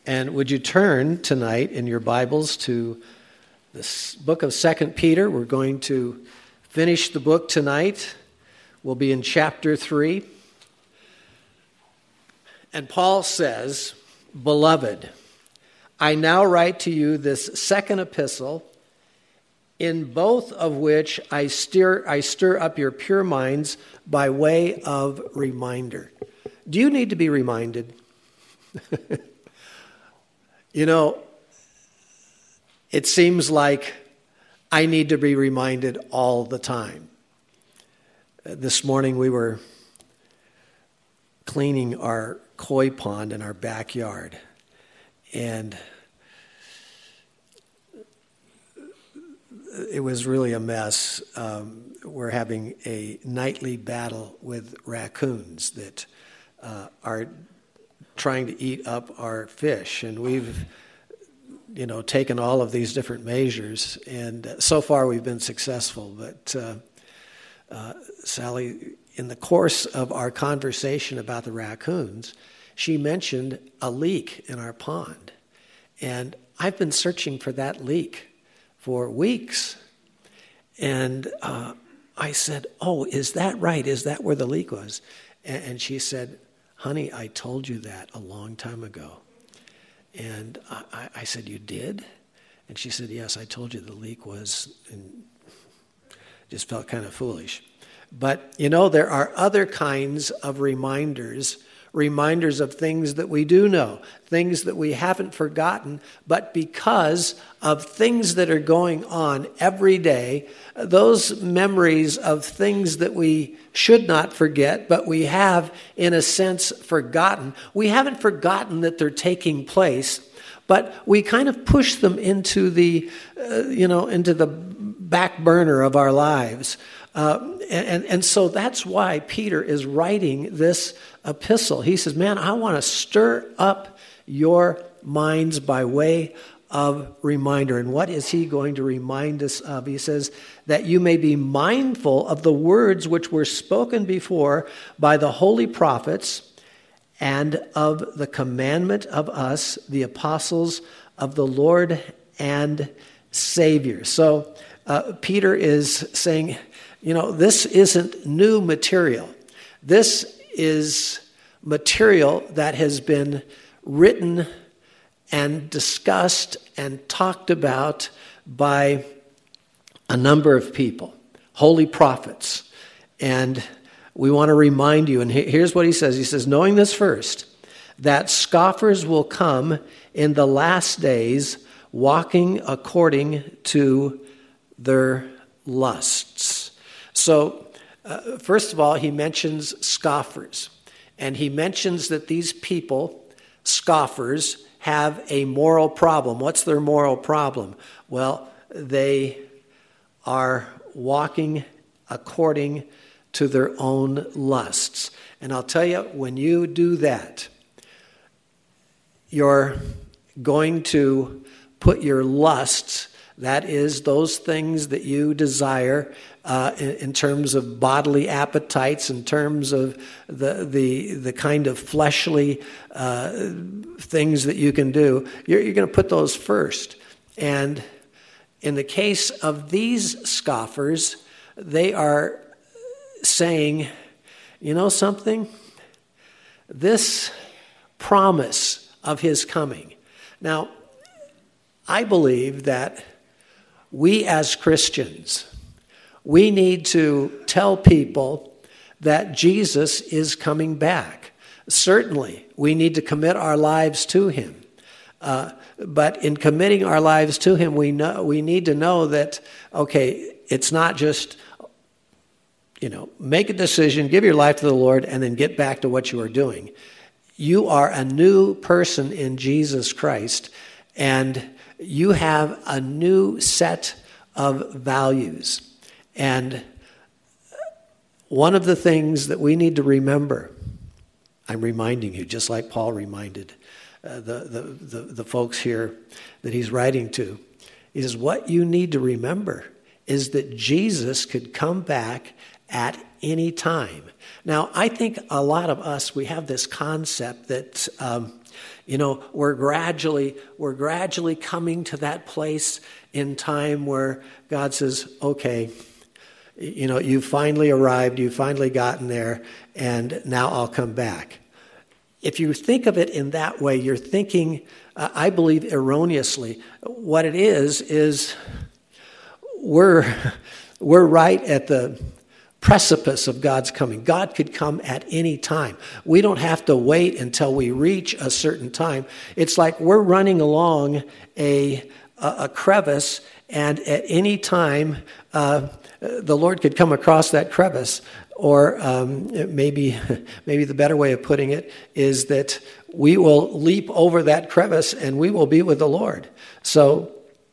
And would you turn tonight in your Bibles to this book of 2 Peter? We're going to finish the book tonight. We'll be in chapter 3. And Paul says, "Beloved, I now write to you this second epistle, in both of which I stir up your pure minds by way of reminder." Do you need to be reminded? You know, it seems like I need to be reminded all the time. This morning we were cleaning our koi pond in our backyard, and it was really a mess. We're having a nightly battle with raccoons that are trying to eat up our fish, and we've taken all of these different measures, and so far we've been successful. But Sally, in the course of our conversation about the raccoons, she mentioned a leak in our pond, and I've been searching for that leak for weeks, and I said, "Oh, is that right? Is that where the leak was?" And she said, "Honey, I told you that a long time ago." And I said, "You did?" And she said, "Yes, I told you the leak was," and just felt kind of foolish. But, there are other kinds of reminders of things that we do know, things that we haven't forgotten, but because of things that are going on every day, those memories of things that we should not forget, but we have, in a sense, forgotten. We haven't forgotten that they're taking place, but we kind of push them into the back burner of our lives. And so that's why Peter is writing this epistle. He says, "Man, I want to stir up your minds by way of reminder." And what is he going to remind us of? He says, "That you may be mindful of the words which were spoken before by the holy prophets, and of the commandment of us, the apostles of the Lord and Savior." So Peter is saying, this isn't new material. This is material that has been written and discussed and talked about by a number of people, holy prophets. And we want to remind you, and here's what he says. He says, "Knowing this first, that scoffers will come in the last days, walking according to their lusts." So, first of all, he mentions scoffers. And he mentions that these people, scoffers, have a moral problem. What's their moral problem? Well, they are walking according to their own lusts. And I'll tell you, when you do that, you're going to put your lusts, that is, those things that you desire in terms of bodily appetites, in terms of the kind of fleshly things that you can do, you're going to put those first. And in the case of these scoffers, they are saying, something? This promise of his coming. Now, I believe that we as Christians, we need to tell people that Jesus is coming back. Certainly, we need to commit our lives to him. But in committing our lives to him, we need to know that, okay, it's not just, make a decision, give your life to the Lord, and then get back to what you are doing. You are a new person in Jesus Christ, and you have a new set of values. And one of the things that we need to remember, I'm reminding you, just like Paul reminded the folks here that he's writing to, he says, what you need to remember is that Jesus could come back at any time. Now, I think a lot of us, we have this concept that, we're gradually coming to that place in time where God says, okay, you've finally arrived, you've finally gotten there, and now I'll come back. If you think of it in that way, you're thinking, I believe erroneously. What it is we're right at the precipice of God's coming. God could come at any time. We don't have to wait until we reach a certain time. It's like we're running along a crevice, and at any time, the Lord could come across that crevice. Or maybe the better way of putting it is that we will leap over that crevice and we will be with the Lord. So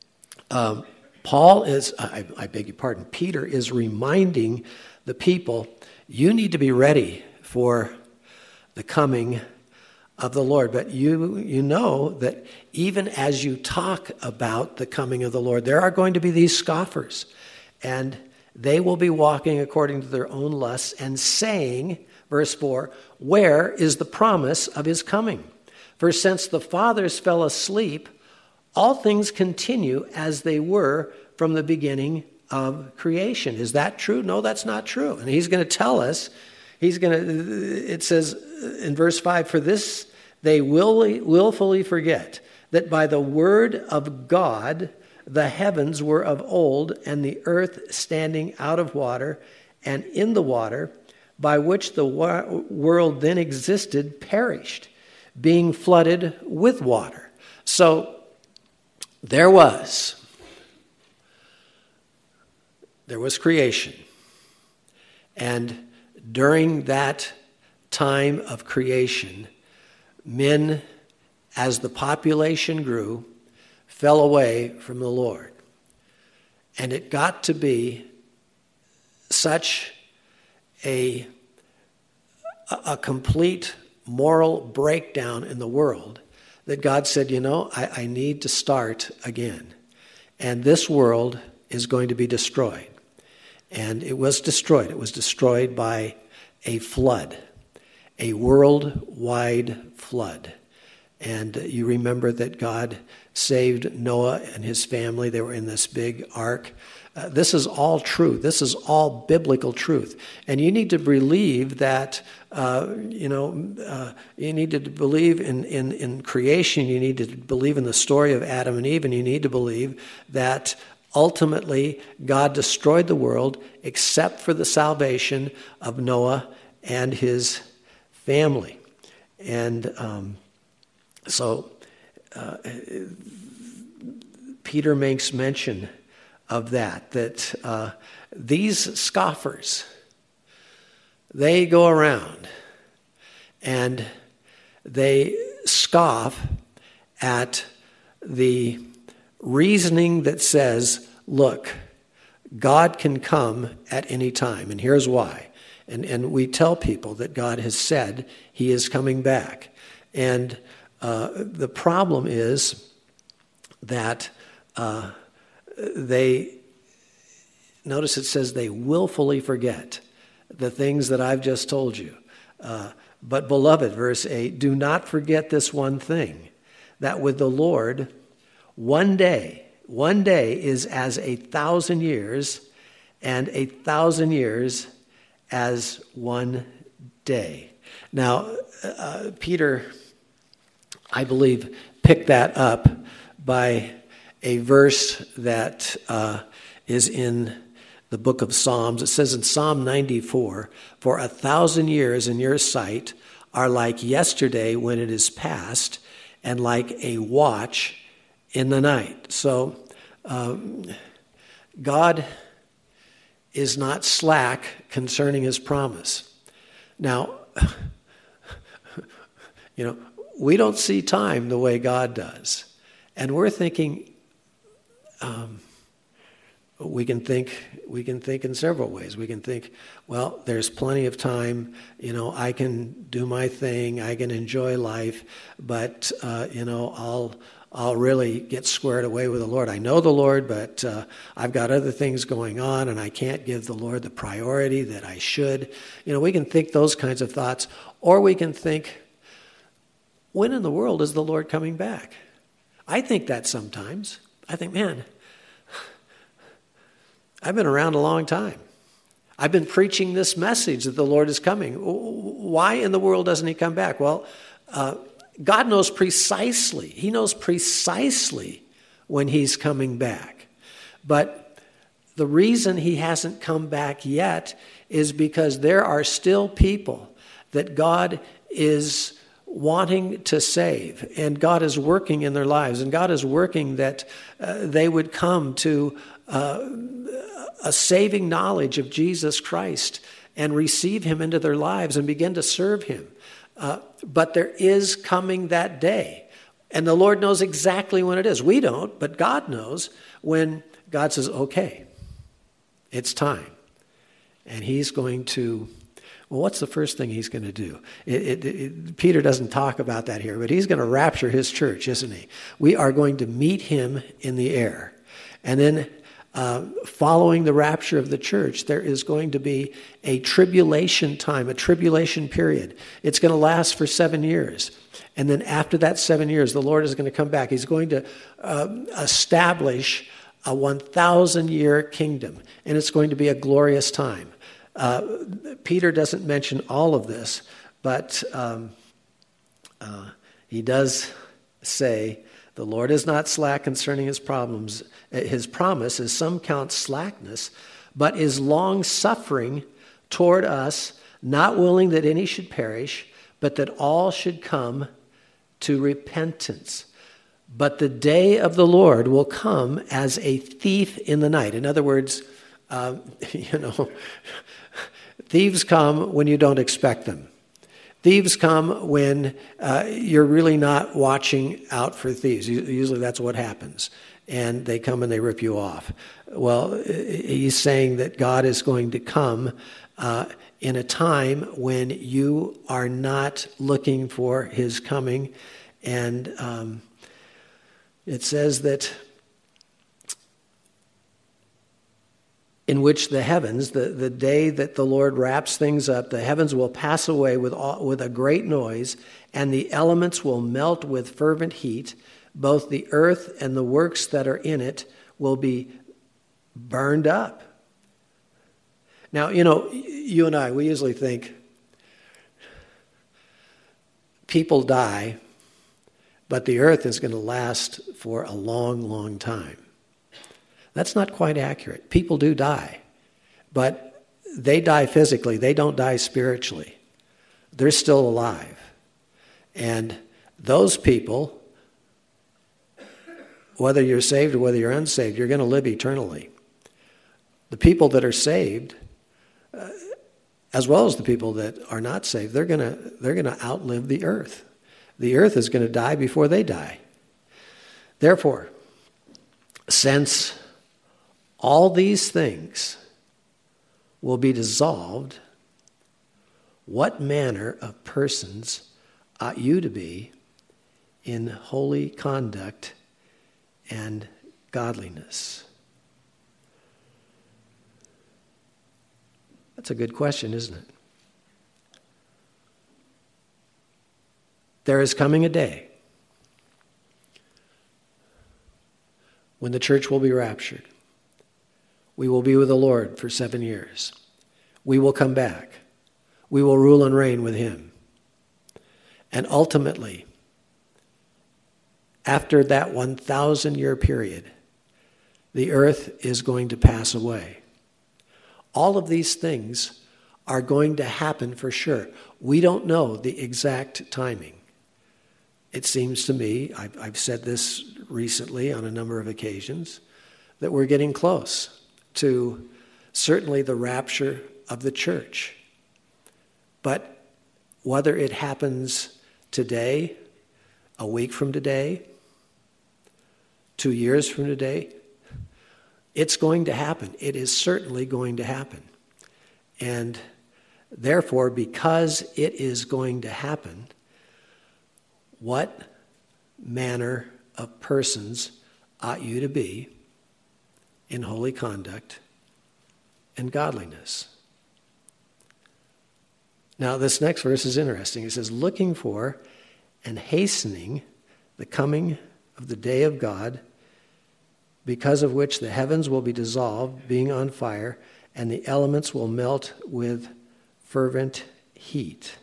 Paul is, I beg your pardon, Peter is reminding the people, you need to be ready for the coming of the Lord. But you know that even as you talk about the coming of the Lord, there are going to be these scoffers. And they will be walking according to their own lusts and saying, verse 4, where is the promise of his coming? For since the fathers fell asleep, all things continue as they were from the beginning of creation. Is that true? No, that's not true. And he's going to tell us, it says in verse 5, for this they willfully forget that by the word of God the heavens were of old, and the earth standing out of water and in the water, by which the world then existed, perished, being flooded with water. So there was creation. And during that time of creation, men, as the population grew, fell away from the Lord. And it got to be such a complete moral breakdown in the world that God said, I need to start again. And this world is going to be destroyed. And it was destroyed. It was destroyed by a flood, a worldwide flood. And you remember that God saved Noah and his family. They were in this big ark. This is all true. This is all biblical truth. And you need to believe that, you need to believe in creation. You need to believe in the story of Adam and Eve. And you need to believe that ultimately God destroyed the world except for the salvation of Noah and his family. And so Peter makes mention of that these scoffers, they go around and they scoff at the reasoning that says, look, God can come at any time, and here's why. And we tell people that God has said he is coming back. And the problem is that notice it says they willfully forget the things that I've just told you. But beloved, verse 8, do not forget this one thing, that with the Lord, one day is as 1,000 years, and 1,000 years as one day. Now, Peter, I believe, picked that up by a verse that is in the book of Psalms. It says in Psalm 94, for 1,000 years in your sight are like yesterday when it is past, and like a watch in the night. So God is not slack concerning his promise. Now, we don't see time the way God does. And we're thinking, we can think in several ways. We can think, well, there's plenty of time. I can do my thing. I can enjoy life, but I'll I'll really get squared away with the Lord. I know the Lord, but I've got other things going on, and I can't give the Lord the priority that I should. We can think those kinds of thoughts, or we can think, when in the world is the Lord coming back? I think that sometimes. I think, man, I've been around a long time. I've been preaching this message that the Lord is coming. Why in the world doesn't he come back? Well, God knows precisely. He knows precisely when he's coming back. But the reason he hasn't come back yet is because there are still people that God is wanting to save, and God is working in their lives, and God is working that they would come to a saving knowledge of Jesus Christ and receive him into their lives and begin to serve him. But there is coming that day, and the Lord knows exactly when it is. We don't, but God knows when God says, okay, it's time. And he's going to, well, what's the first thing he's going to do? Peter doesn't talk about that here, but he's going to rapture his church, isn't he? We are going to meet him in the air. And then following the rapture of the church, there is going to be a tribulation time, a tribulation period. It's going to last for 7 years. And then after that 7 years, the Lord is going to come back. He's going to establish a 1,000-year kingdom, and it's going to be a glorious time. Peter doesn't mention all of this, but he does say, the Lord is not slack concerning his promise, as some count slackness, but is long-suffering toward us, not willing that any should perish, but that all should come to repentance. But the day of the Lord will come as a thief in the night. In other words, thieves come when you don't expect them. Thieves come when you're really not watching out for thieves. Usually that's what happens. And they come and they rip you off. Well, he's saying that God is going to come in a time when you are not looking for his coming. And it says that in which the heavens, the day that the Lord wraps things up, the heavens will pass away with a great noise, and the elements will melt with fervent heat. Both the earth and the works that are in it will be burned up. Now, you and I, we usually think people die, but the earth is going to last for a long, long time. That's not quite accurate. People do die, but they die physically. They don't die spiritually. They're still alive. And those people, whether you're saved or whether you're unsaved, you're going to live eternally. The people that are saved, as well as the people that are not saved, they're going to outlive the earth. The earth is going to die before they die. Therefore, since all these things will be dissolved, what manner of persons ought you to be in holy conduct and godliness? That's a good question, isn't it? There is coming a day when the church will be raptured. We will be with the Lord for 7 years. We will come back. We will rule and reign with him. And ultimately, after that 1,000-year period, the earth is going to pass away. All of these things are going to happen for sure. We don't know the exact timing. It seems to me, I've said this recently on a number of occasions, that we're getting close to certainly the rapture of the church. But whether it happens today, a week from today, 2 years from today, it's going to happen. It is certainly going to happen. And therefore, because it is going to happen, what manner of persons ought you to be in holy conduct and godliness. Now, this next verse is interesting. It says, looking for and hastening the coming of the day of God, because of which the heavens will be dissolved, being on fire, and the elements will melt with fervent heat.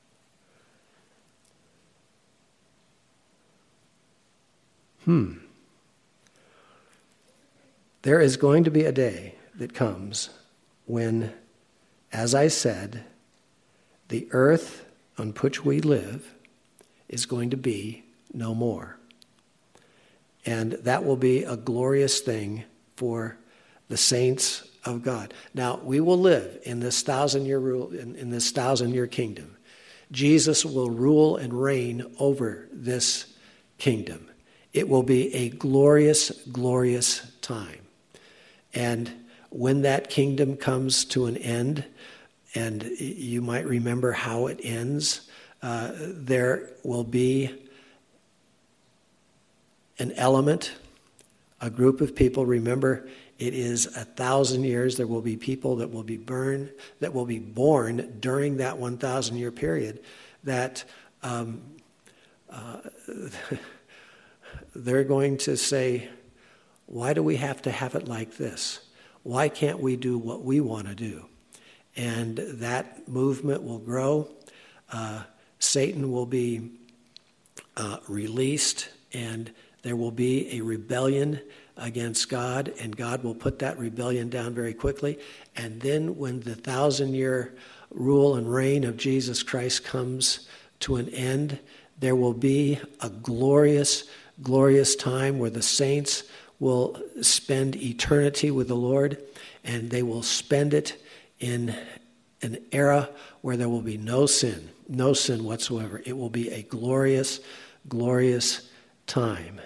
There is going to be a day that comes when, as I said, the earth on which we live is going to be no more. And that will be a glorious thing for the saints of God. Now, we will live in this 1,000-year rule, in this 1,000-year kingdom. Jesus will rule and reign over this kingdom. It will be a glorious, glorious time. And when that kingdom comes to an end, and you might remember how it ends, there will be an element, a group of people. Remember, it is 1,000 years. There will be people that will be born during that 1,000-year period that they're going to say, why do we have to have it like this? Why can't we do what we want to do? And that movement will grow. Satan will be released, and there will be a rebellion against God, and God will put that rebellion down very quickly. And then when the 1,000-year rule and reign of Jesus Christ comes to an end, there will be a glorious, glorious time where the saints will spend eternity with the Lord, and they will spend it in an era where there will be no sin whatsoever. It will be a glorious, glorious time.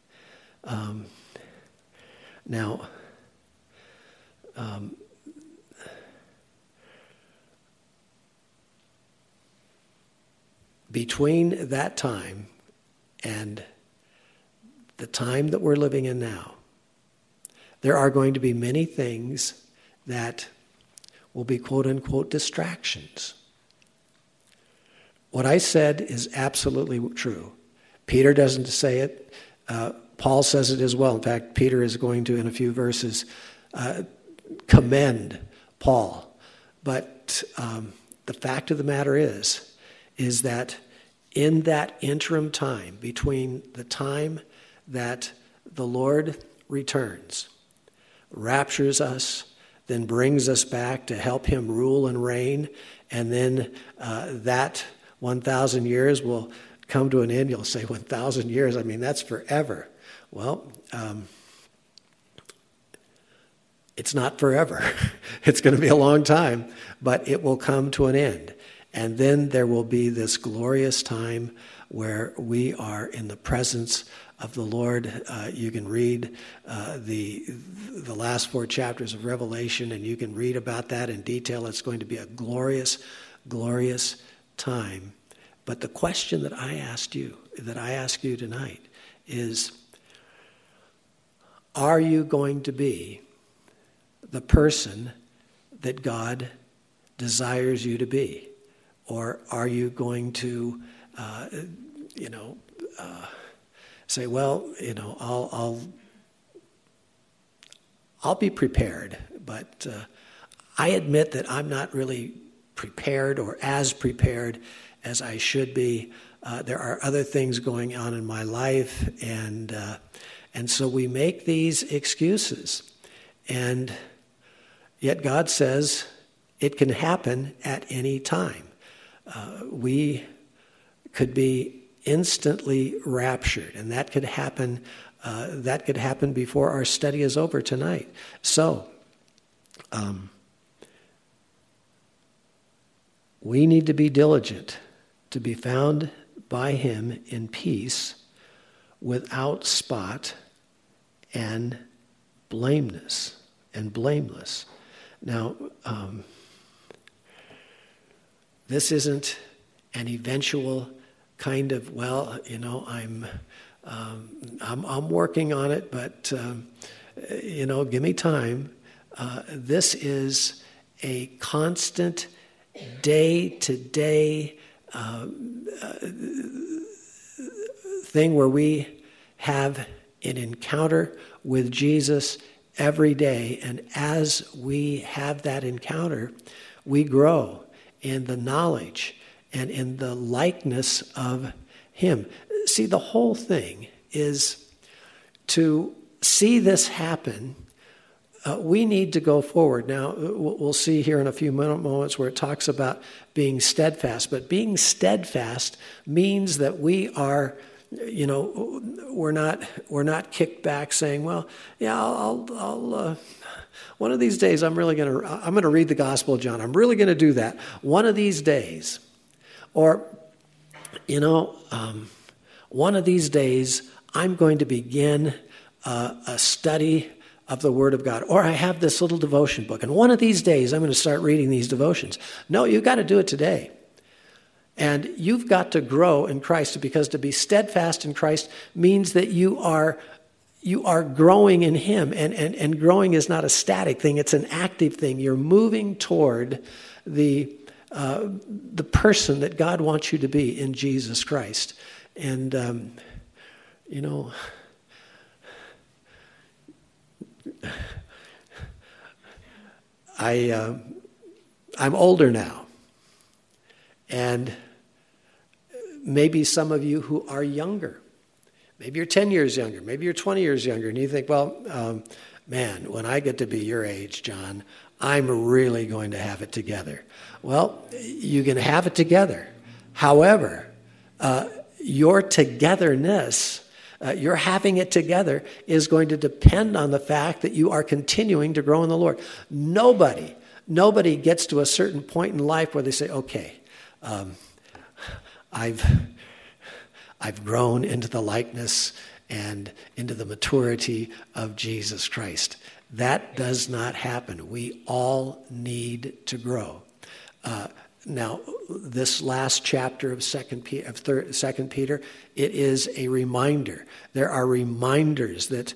Between that time and the time that we're living in now, there are going to be many things that will be quote-unquote distractions. What I said is absolutely true. Peter doesn't say it. Paul says it as well. In fact, Peter is going to, in a few verses, commend Paul. But the fact of the matter is that in that interim time, between the time that the Lord returns, raptures us, then brings us back to help him rule and reign, and then that 1,000 years will come to an end. You'll say, 1,000 years, I mean, that's forever. Well, it's not forever. It's going to be a long time, but it will come to an end. And then there will be this glorious time where we are in the presence of the Lord. You can read the last 4 chapters of Revelation, and you can read about that in detail. It's going to be a glorious, glorious time. But the question that I ask you tonight is, are you going to be the person that God desires you to be? Or are you going to, say, well, I'll be prepared, but I admit that I'm not really prepared or as prepared as I should be. There are other things going on in my life, and so we make these excuses. And yet God says it can happen at any time. We could be instantly raptured, and that could happen. That could happen before our study is over tonight. So, we need to be diligent to be found by Him in peace, without spot, and blameless. Now, this isn't an eventual kind of, I'm working on it, but give me time. This is a constant day-to-day thing where we have an encounter with Jesus every day. And as we have that encounter, we grow in the knowledge and in the likeness of him. See, the whole thing is to see this happen. We need to go forward. Now, we'll see here in a few moments where it talks about being steadfast. But being steadfast means that we are, we're not kicked back saying, well, yeah, I'll one of these days I'm going to read the Gospel of John. I'm really going to do that one of these days. Or, one of these days I'm going to begin a study of the Word of God. Or I have this little devotion book, and one of these days I'm going to start reading these devotions. No, you've got to do it today. And you've got to grow in Christ, because to be steadfast in Christ means that you are growing in him. And growing is not a static thing, it's an active thing. You're moving toward the person that God wants you to be in Jesus Christ. And, I'm older now, and maybe some of you who are younger, maybe you're 10 years younger, maybe you're 20 years younger, and you think, well, man, when I get to be your age, John, I'm really going to have it together. Well, you can have it together. However, your togetherness, your having it together, is going to depend on the fact that you are continuing to grow in the Lord. Nobody gets to a certain point in life where they say, okay, I've grown into the likeness and into the maturity of Jesus Christ. That does not happen. We all need to grow. Now, this last chapter of 2 Peter, it is a reminder. There are reminders that,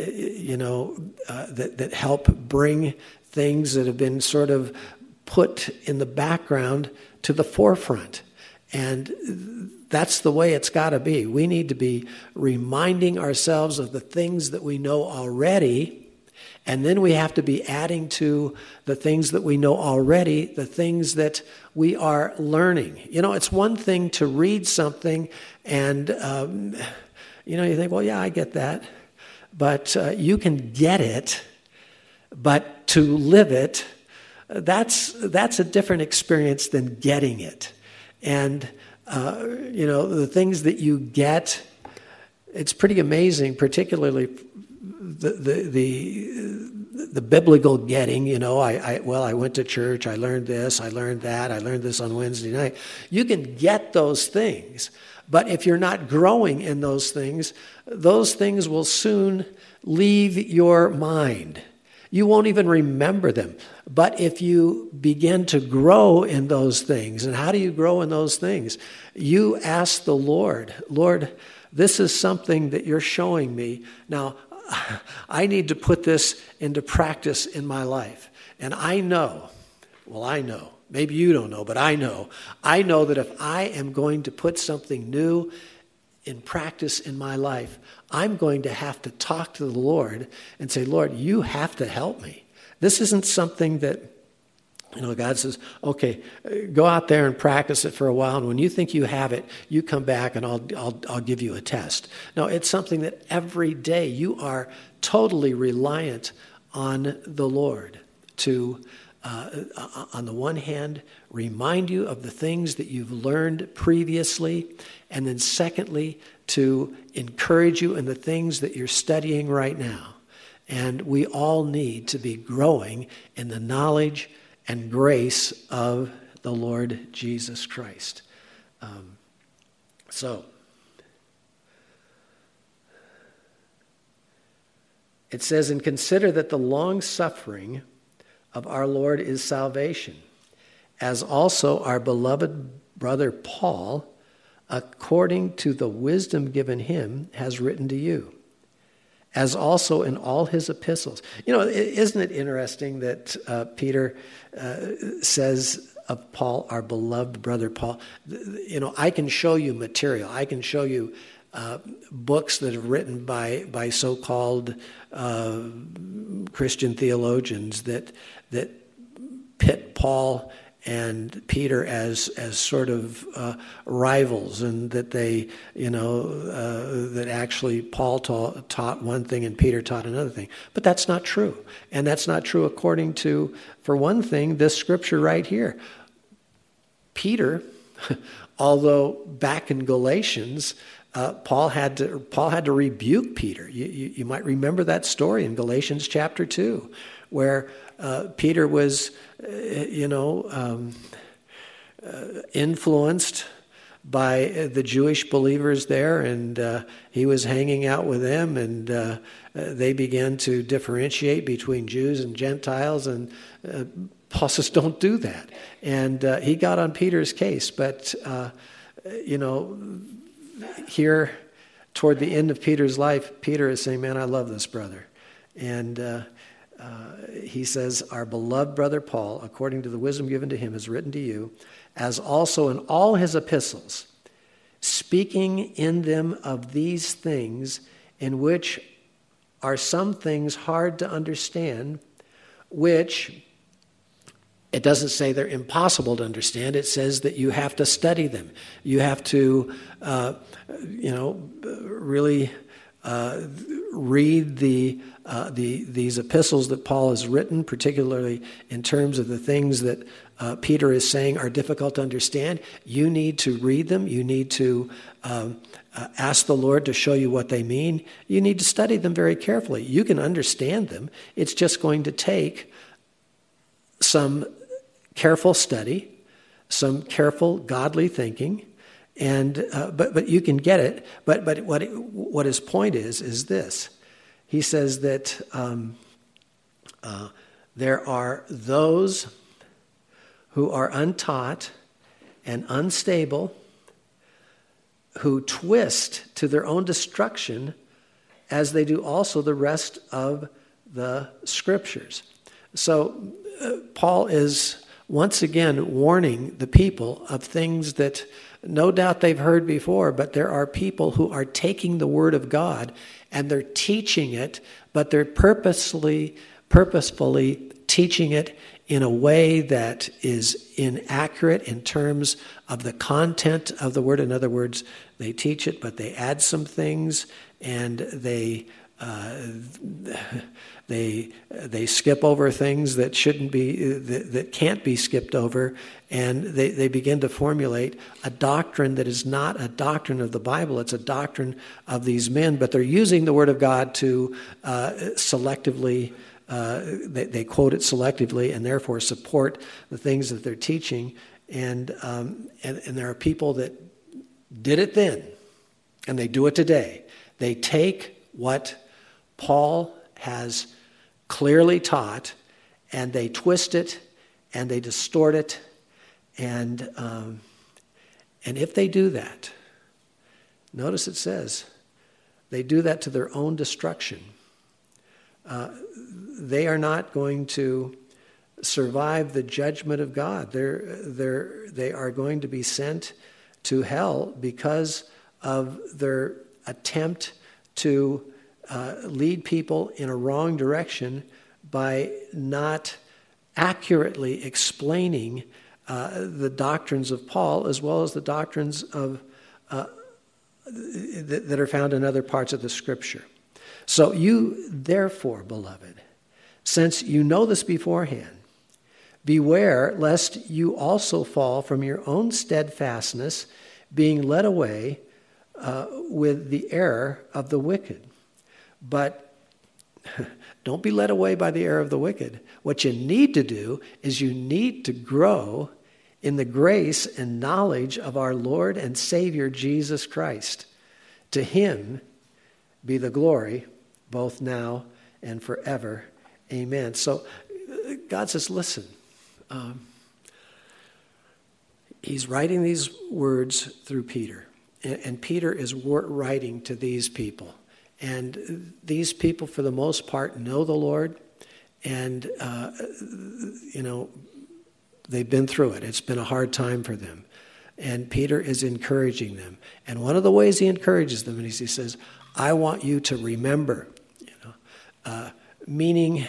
that help bring things that have been sort of put in the background to the forefront. And that's the way it's got to be. We need to be reminding ourselves of the things that we know already. And then we have to be adding to the things that we know already, the things that we are learning. It's one thing to read something and, you think, well, yeah, I get that. But you can get it, but to live it, that's a different experience than getting it. And, the things that you get, it's pretty amazing, particularly the biblical getting. I went to church, I learned this, I learned that, I learned this on Wednesday night. You can get those things, but if you're not growing in those things will soon leave your mind. You won't even remember them. But if you begin to grow in those things, and how do you grow in those things? You ask the Lord, this is something that you're showing me. Now, I need to put this into practice in my life. And I know, maybe you don't know, but I know that if I am going to put something new in practice in my life, I'm going to have to talk to the Lord and say, Lord, you have to help me. This isn't something that, God says, okay, go out there and practice it for a while, and when you think you have it, you come back and I'll give you a test. No, it's something that every day you are totally reliant on the Lord to, on the one hand, remind you of the things that you've learned previously, and then secondly, to encourage you in the things that you're studying right now. And we all need to be growing in the knowledge and grace of the Lord Jesus Christ. So, it says, and consider that the long suffering of our Lord is salvation, as also our beloved brother Paul according to the wisdom given him, has written to you, as also in all his epistles. You know, isn't it interesting that Peter says of Paul, our beloved brother Paul, you know, I can show you material. I can show you books that are written by so-called Christian theologians that pit Paul and Peter as sort of rivals, and that they, you know, that actually Paul taught one thing and Peter taught another thing. But that's not true. And that's not true according to, for one thing, this scripture right here. Peter, although back in Galatians, Paul had to rebuke Peter. You might remember that story in Galatians chapter 2, where Peter was, influenced by the Jewish believers there, and he was hanging out with them, and they began to differentiate between Jews and Gentiles, and Paul says, don't do that. And he got on Peter's case, but, here toward the end of Peter's life, Peter is saying, man, I love this brother. And he says, our beloved brother Paul, according to the wisdom given to him, has written to you, as also in all his epistles, speaking in them of these things, in which are some things hard to understand, which it doesn't say they're impossible to understand. It says that you have to study them. You have to, really read these epistles that Paul has written, particularly in terms of the things that Peter is saying are difficult to understand. You need to read them. You need to ask the Lord to show you what they mean. You need to study them very carefully. You can understand them. It's just going to take some careful study, some careful godly thinking, and but you can get it. But what his point is this. He says that there are those who are untaught and unstable, who twist to their own destruction, as they do also the rest of the scriptures. So Paul is once again warning the people of things that no doubt they've heard before, but there are people who are taking the word of God and they're teaching it, but they're purposefully teaching it in a way that is inaccurate in terms of the content of the word. In other words, they teach it, but they add some things, and they skip over things that shouldn't be, that can't be skipped over, and they begin to formulate a doctrine that is not a doctrine of the Bible. It's a doctrine of these men, but they're using the Word of God to selectively. They quote it selectively, and therefore support the things that they're teaching. And there are people that did it then, and they do it today. They take what Paul has clearly taught, and they twist it, and they distort it, and if they do that, notice it says, they do that to their own destruction. They are not going to survive the judgment of God. They are going to be sent to hell because of their attempt to lead people in a wrong direction by not accurately explaining the doctrines of Paul, as well as the doctrines of that are found in other parts of the Scripture. So you, therefore, beloved, since you know this beforehand, beware lest you also fall from your own steadfastness, being led away with the error of the wicked. But don't be led away by the error of the wicked. What you need to do is you need to grow in the grace and knowledge of our Lord and Savior Jesus Christ. To him be the glory both now and forever. Amen. So God says, listen, he's writing these words through Peter. And Peter is writing to these people. And these people, for the most part, know the Lord. And, they've been through it. It's been a hard time for them. And Peter is encouraging them. And one of the ways he encourages them is he says, I want you to remember, meaning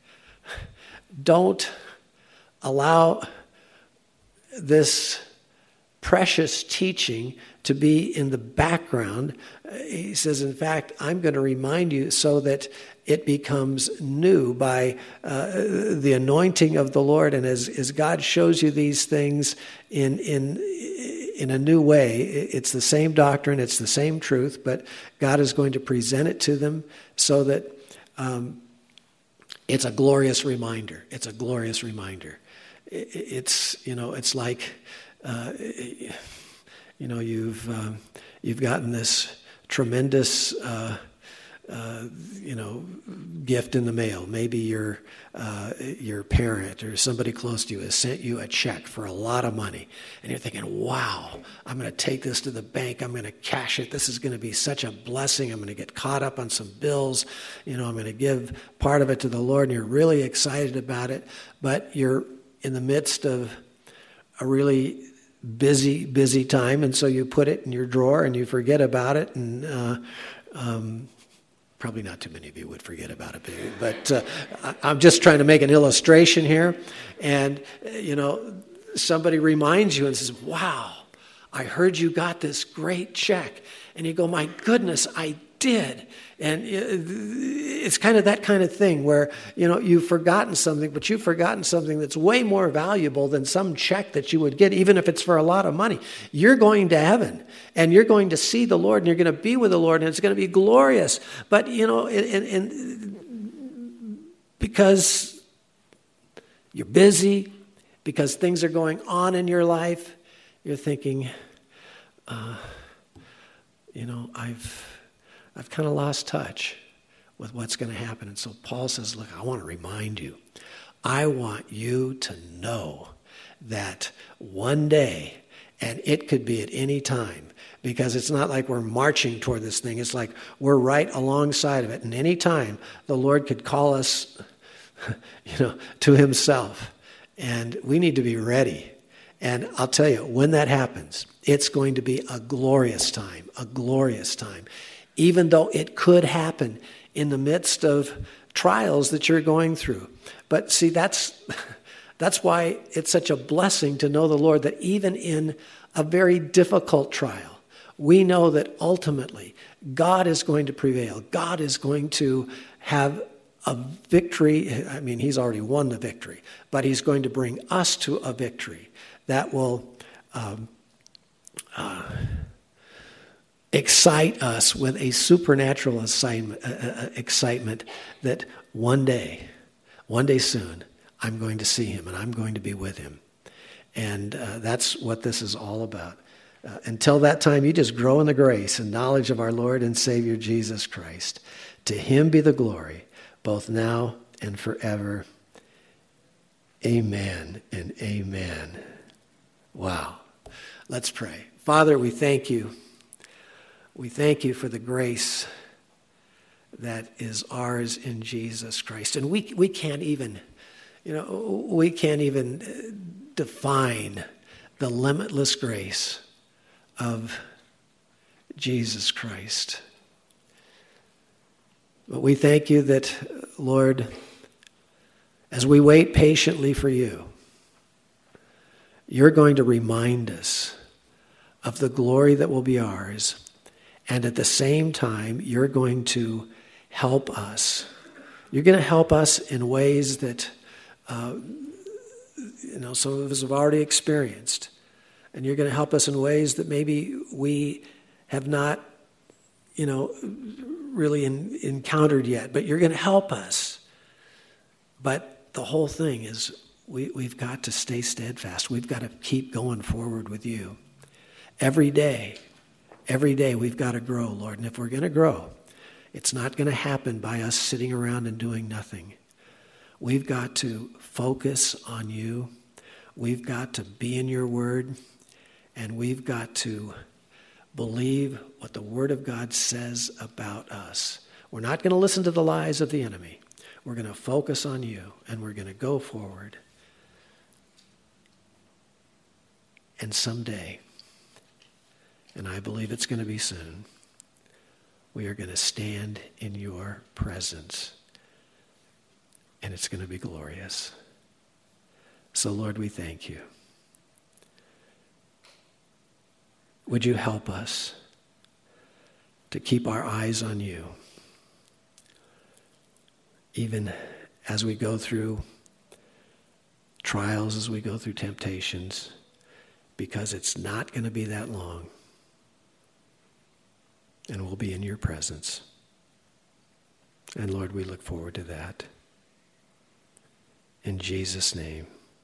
don't allow this precious teaching to be in the background. He says, in fact, I'm going to remind you so that it becomes new by the anointing of the Lord. And as God shows you these things in a new way, it's the same doctrine, it's the same truth, but God is going to present it to them so that it's a glorious reminder. It's a glorious reminder. It's like, you've gotten this tremendous, gift in the mail. Maybe your parent or somebody close to you has sent you a check for a lot of money. And you're thinking, wow, I'm going to take this to the bank. I'm going to cash it. This is going to be such a blessing. I'm going to get caught up on some bills. I'm going to give part of it to the Lord. And you're really excited about it. But you're in the midst of a really busy time. And so you put it in your drawer and you forget about it. And probably not too many of you would forget about it, but I'm just trying to make an illustration here. And, somebody reminds you and says, wow, I heard you got this great check. And you go, my goodness, I did. And it's kind of that kind of thing where, you've forgotten something, but you've forgotten something that's way more valuable than some check that you would get, even if it's for a lot of money. You're going to heaven, and you're going to see the Lord, and you're going to be with the Lord, and it's going to be glorious. But, because you're busy, because things are going on in your life, you're thinking, I've kind of lost touch with what's going to happen. And so Paul says, look, I want to remind you. I want you to know that one day, and it could be at any time, because it's not like we're marching toward this thing. It's like we're right alongside of it. And any time the Lord could call us, to himself. And we need to be ready. And I'll tell you, when that happens, it's going to be a glorious time, even though it could happen in the midst of trials that you're going through. But see, that's why it's such a blessing to know the Lord, that even in a very difficult trial, we know that ultimately God is going to prevail. God is going to have a victory. I mean, he's already won the victory, but he's going to bring us to a victory that will excite us with a supernatural excitement that one day soon, I'm going to see him and I'm going to be with him. And that's what this is all about. Until that time, you just grow in the grace and knowledge of our Lord and Savior Jesus Christ. To him be the glory, both now and forever. Amen and amen. Wow. Let's pray. Father, we thank you. We thank you for the grace that is ours in Jesus Christ. And we can't even, define the limitless grace of Jesus Christ. But we thank you that, Lord, as we wait patiently for you, you're going to remind us of the glory that will be ours. And at the same time, you're going to help us. You're going to help us in ways that, some of us have already experienced. And you're going to help us in ways that maybe we have not, really encountered yet. But you're going to help us. But the whole thing is we've got to stay steadfast. We've got to keep going forward with you. Every day we've got to grow, Lord. And if we're going to grow, it's not going to happen by us sitting around and doing nothing. We've got to focus on you. We've got to be in your word. And we've got to believe what the Word of God says about us. We're not going to listen to the lies of the enemy. We're going to focus on you, and we're going to go forward. And someday, and I believe it's going to be soon, we are going to stand in your presence, and it's going to be glorious. So, Lord, we thank you. Would you help us to keep our eyes on you, even as we go through trials, as we go through temptations, because it's not going to be that long, and we'll be in your presence. And Lord, we look forward to that. In Jesus' name,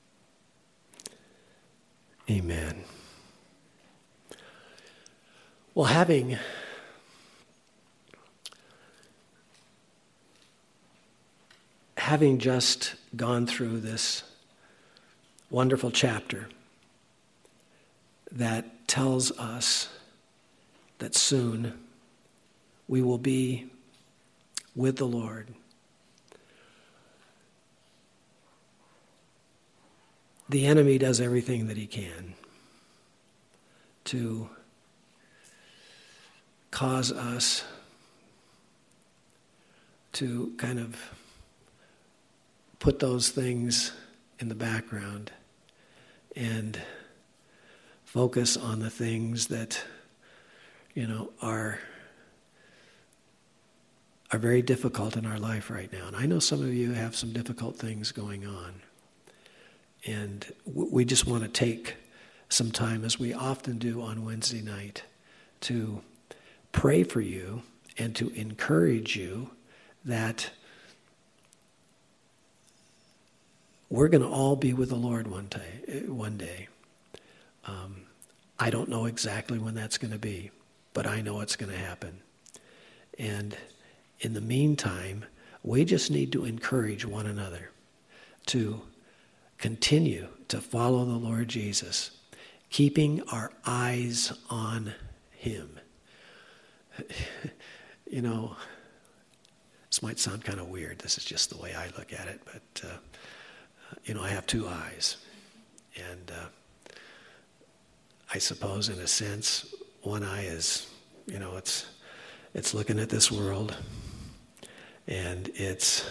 amen. Well, having just gone through this wonderful chapter that tells us that soon we will be with the Lord, the enemy does everything that he can to cause us to kind of put those things in the background and focus on the things that, are very difficult in our life right now. And I know some of you have some difficult things going on. And we just want to take some time, as we often do on Wednesday night, to pray for you and to encourage you that we're going to all be with the Lord one day. I don't know exactly when that's going to be, but I know it's going to happen. And in the meantime, we just need to encourage one another to continue to follow the Lord Jesus, keeping our eyes on him. This might sound kind of weird. This is just the way I look at it, but I have two eyes. And I suppose in a sense, one eye is, it's looking at this world, and it's,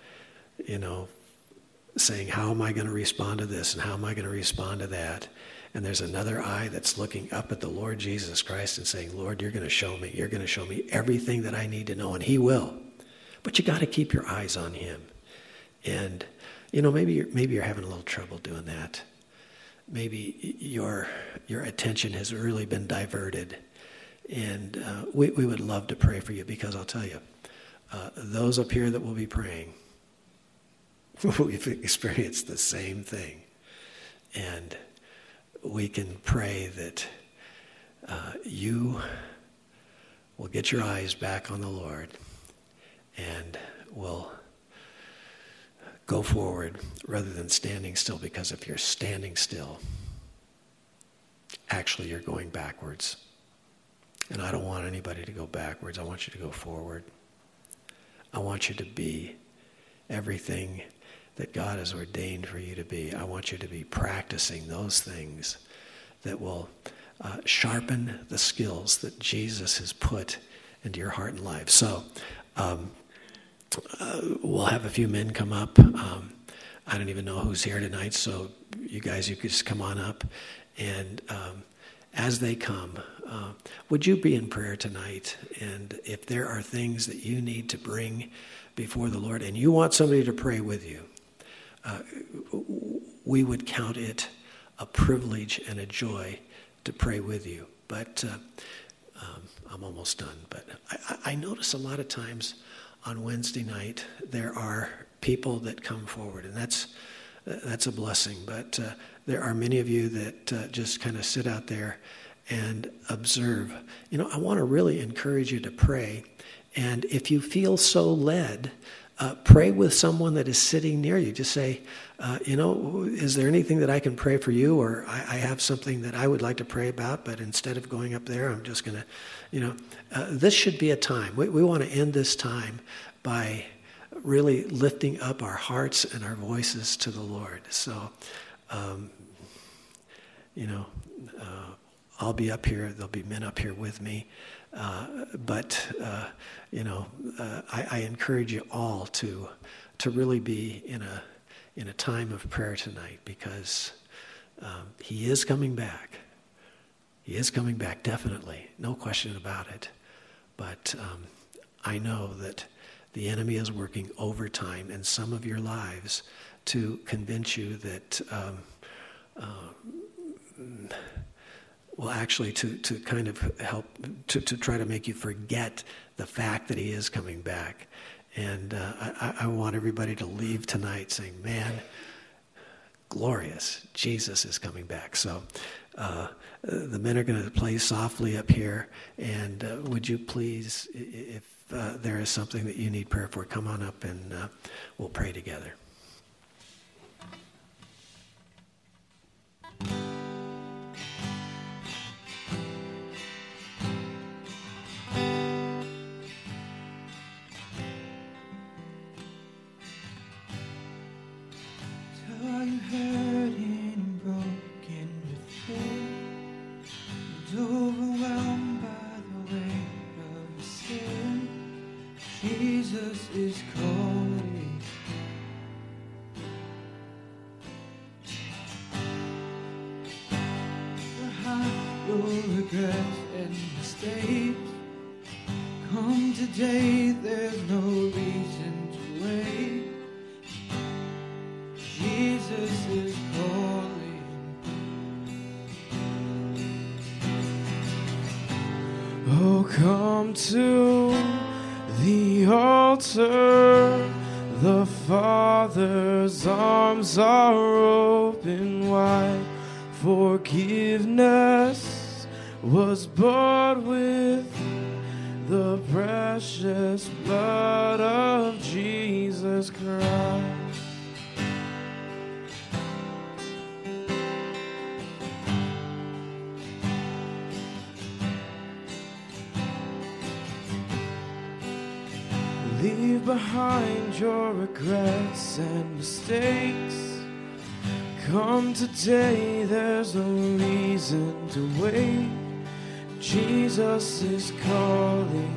saying, how am I going to respond to this, and how am I going to respond to that? And there's another eye that's looking up at the Lord Jesus Christ and saying, Lord, you're going to show me everything that I need to know, and he will. But you got to keep your eyes on him. And maybe you're having a little trouble doing that. Maybe your attention has really been diverted. And we would love to pray for you, because I'll tell you, those up here that will be praying, we've experienced the same thing. And we can pray that you will get your eyes back on the Lord and will go forward rather than standing still, because if you're standing still, actually you're going backwards. And I don't want anybody to go backwards. I want you to go forward. I want you to be everything that God has ordained for you to be. I want you to be practicing those things that will sharpen the skills that Jesus has put into your heart and life. So we'll have a few men come up. I don't even know who's here tonight, so you guys, you could just come on up. And as they come, would you be in prayer tonight? And if there are things that you need to bring before the Lord and you want somebody to pray with you, we would count it a privilege and a joy to pray with you. But I'm almost done. But I notice a lot of times on Wednesday night there are people that come forward, and that's a blessing. But there are many of you that just kind of sit out there and observe. I want to really encourage you to pray. And if you feel so led pray with someone that is sitting near you. Just say, is there anything that I can pray for you? Or I have something that I would like to pray about, but instead of going up there, I'm just going to, this should be a time. We want to end this time by really lifting up our hearts and our voices to the Lord. So, I'll be up here. There'll be men up here with me. But I encourage you all to really be in a time of prayer tonight, because he is coming back. He is coming back, definitely. No question about it. But I know that the enemy is working overtime in some of your lives to convince you that, actually to kind of help, to try to make you forget the fact that he is coming back. And I want everybody to leave tonight saying, man, glorious, Jesus is coming back. So the men are going to play softly up here. And would you please, if there is something that you need prayer for, come on up and we'll pray together. Come to the altar, the Father's arms are open wide. Forgiveness was bought with the precious blood of Jesus Christ. Leave behind your regrets and mistakes. Come today, there's no reason to wait. Jesus is calling.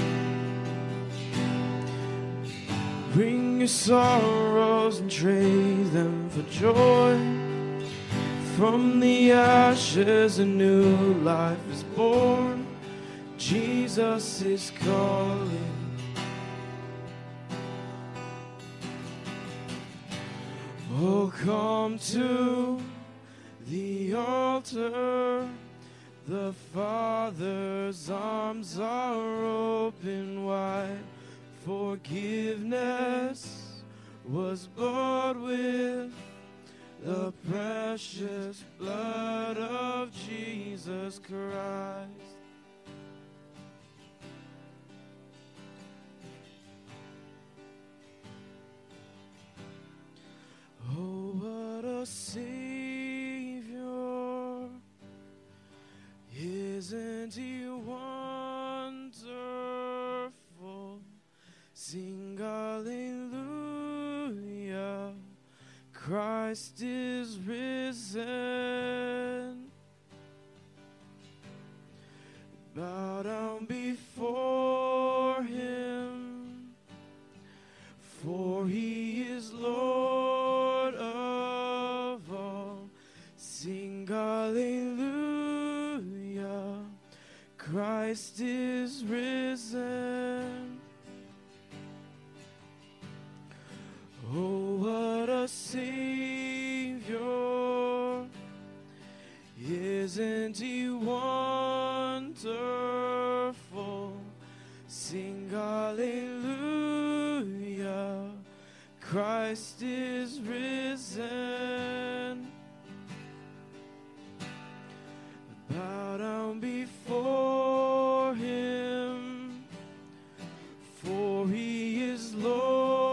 Bring your sorrows and trade them for joy. From the ashes a new life is born. Jesus is calling. Oh, come to the altar. The Father's arms are open wide. Forgiveness was bought with the precious blood of Jesus Christ. Oh, what a Savior, isn't he wonderful? Sing hallelujah, Christ is risen. Bow down before him, for he is Lord of all. Sing hallelujah, Christ is risen. Oh, what a Savior, isn't he wonderful? Sing hallelujah, Christ is risen. Bow down before him, for he is Lord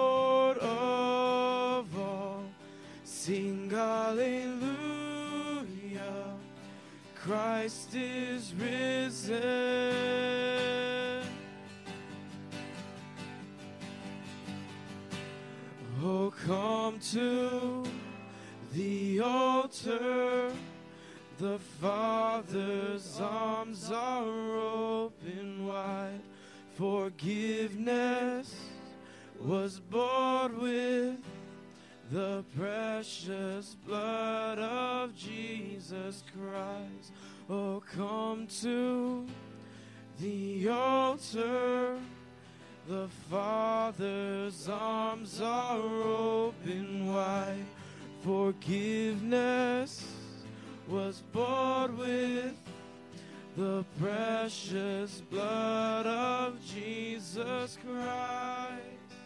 come to the altar. The Father's arms are open wide. Forgiveness was bought with the precious blood of Jesus Christ. Oh, come to the altar. The Father's arms are open wide. Forgiveness was bought with the precious blood of Jesus Christ.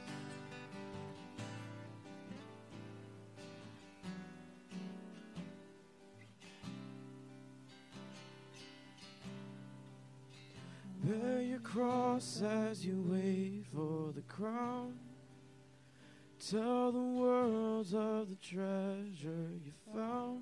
Bear your cross as you wait for the crown. Tell the world of the treasure you found.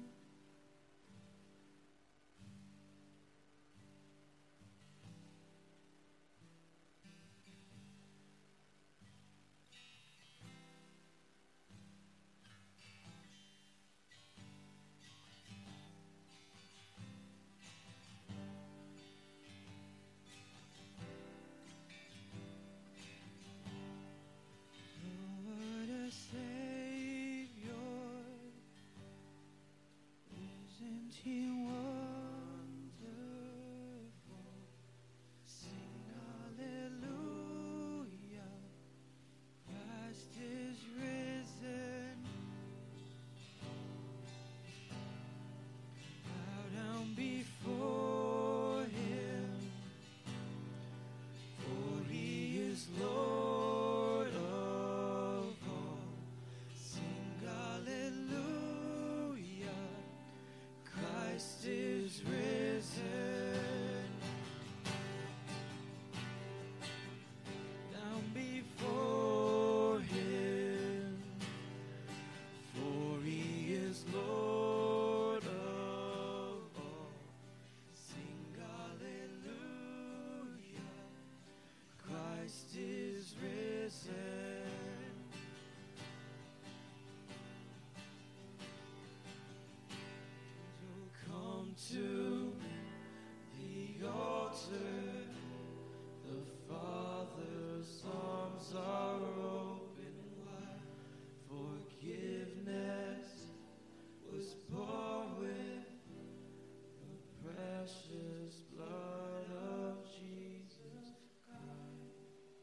To the altar, the Father's arms are open wide. Forgiveness was bought with the precious blood of Jesus Christ.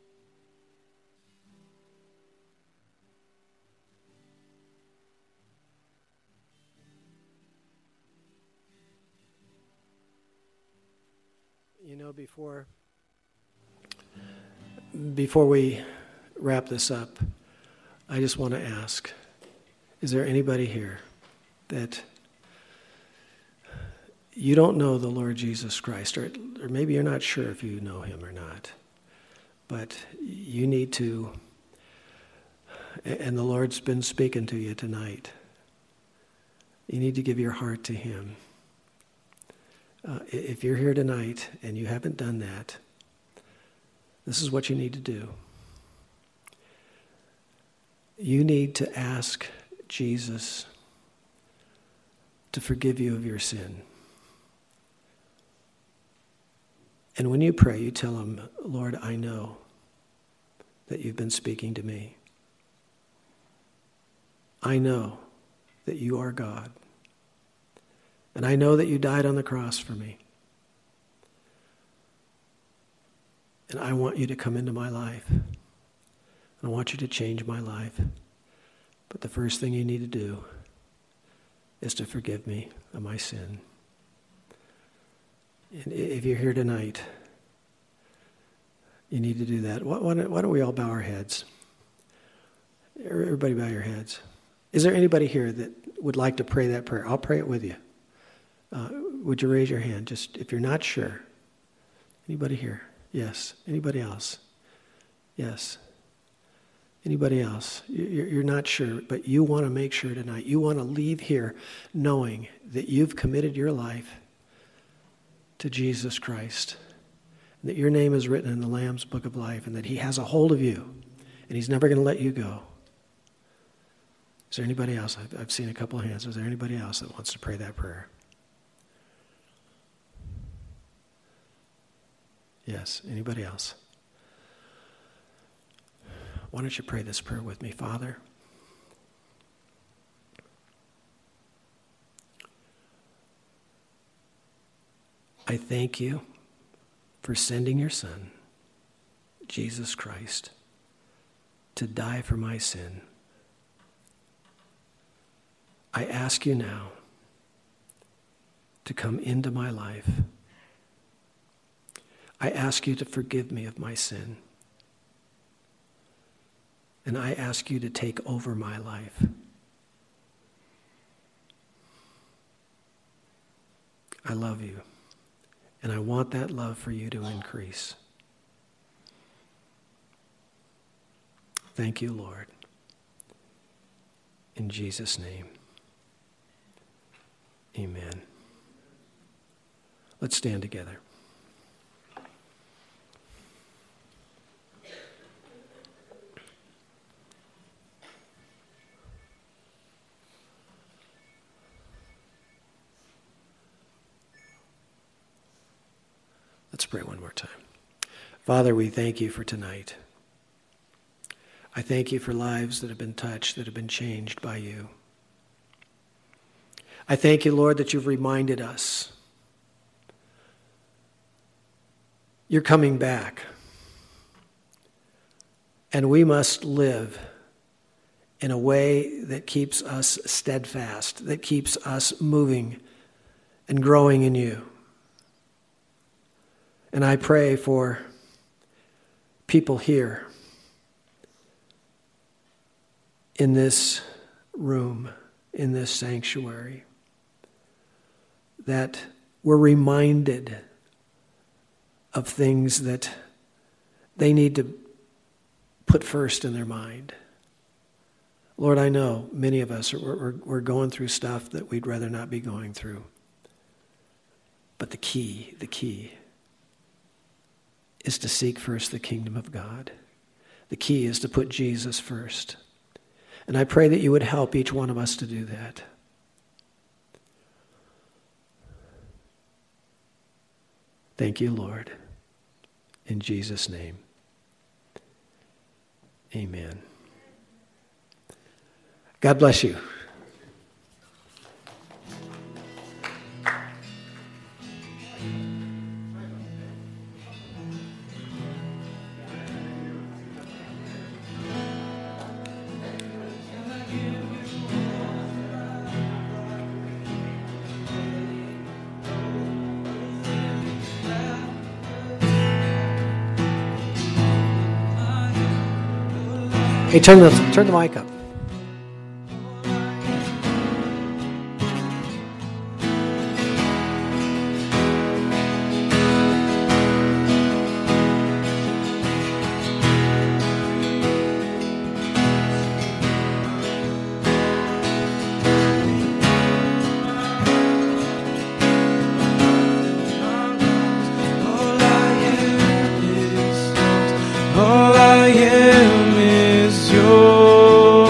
You know, before we wrap this up, I just want to ask, is there anybody here that you don't know the Lord Jesus Christ, or maybe you're not sure if you know him or not, but you need to, and the Lord's been speaking to you tonight, you need to give your heart to him. If you're here tonight and you haven't done that, this is what you need to do. You need to ask Jesus to forgive you of your sin. And when you pray, you tell him, Lord, I know that you've been speaking to me. I know that you are God. And I know that you died on the cross for me. And I want you to come into my life. I want you to change my life. But the first thing you need to do is to forgive me of my sin. And if you're here tonight, you need to do that. Why don't we all bow our heads? Everybody bow your heads. Is there anybody here that would like to pray that prayer? I'll pray it with you. Would you raise your hand? Just if you're not sure. Anybody here? Yes. Anybody else? Yes. Anybody else? You're not sure, but you want to make sure tonight. You want to leave here knowing that you've committed your life to Jesus Christ, and that your name is written in the Lamb's Book of Life, and that he has a hold of you, and he's never going to let you go. Is there anybody else? I've seen a couple of hands. Is there anybody else that wants to pray that prayer? Yes, anybody else? Why don't you pray this prayer with me? Father, I thank you for sending your Son, Jesus Christ, to die for my sin. I ask you now to come into my life. I ask you to forgive me of my sin. And I ask you to take over my life. I love you. And I want that love for you to increase. Thank you, Lord. In Jesus' name, amen. Let's stand together. Let's pray one more time. Father, we thank you for tonight. I thank you for lives that have been touched, that have been changed by you. I thank you, Lord, that you've reminded us you're coming back. And we must live in a way that keeps us steadfast, that keeps us moving and growing in you. And I pray for people here in this room, in this sanctuary, that we're reminded of things that they need to put first in their mind. Lord, I know many of us, we're going through stuff that we'd rather not be going through. But the key is to seek first the kingdom of God. The key is to put Jesus first. And I pray that you would help each one of us to do that. Thank you, Lord. In Jesus' name, amen. God bless you. Hey, turn the mic up. All I am is yours.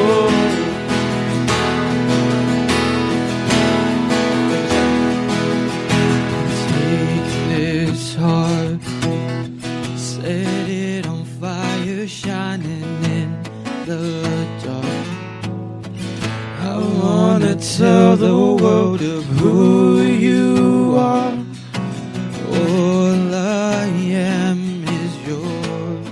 Take this heart, set it on fire, shining in the dark. I wanna tell the world of who you are. All I am is yours.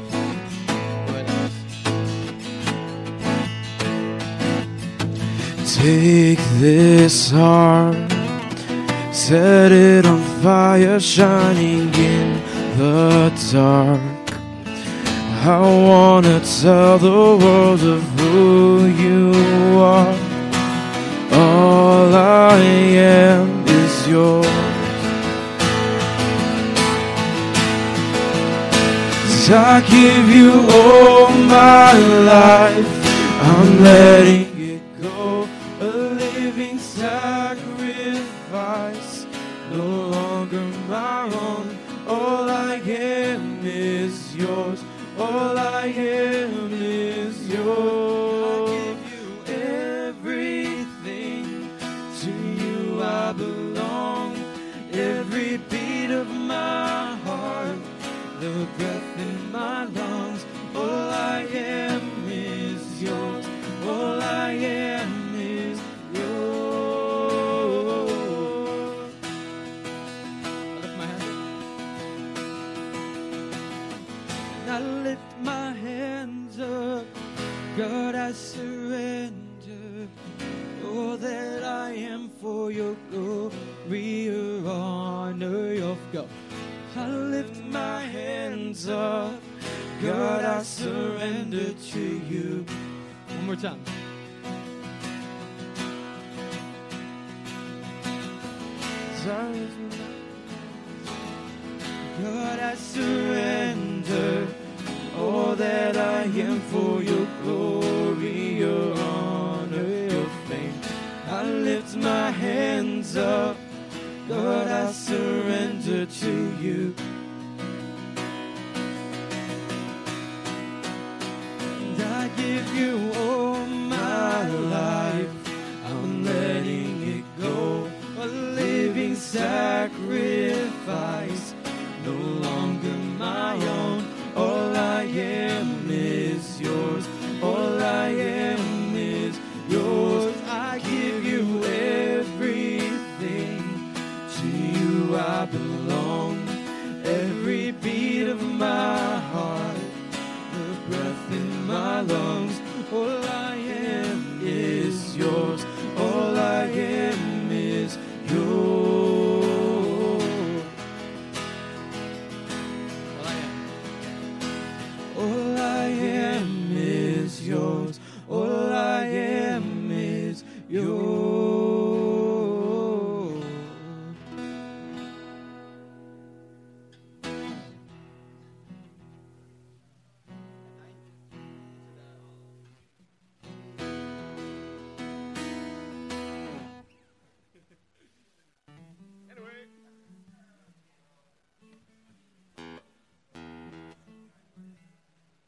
Take this heart, set it on fire, shining in the dark. I wanna tell the world of who you are. All I am is yours. I give you all my life, I'm letting it go, a living sacrifice, no longer my own. All I am is yours, all I am is yours. I give you I lift my hands up, God, I surrender all that I am for your glory, your honor, your go. I lift my hands up, God, I surrender to you. One more time. God, I surrender all that I am for your glory, your honor, your fame. I lift my hands up, God, I surrender to you. And I give you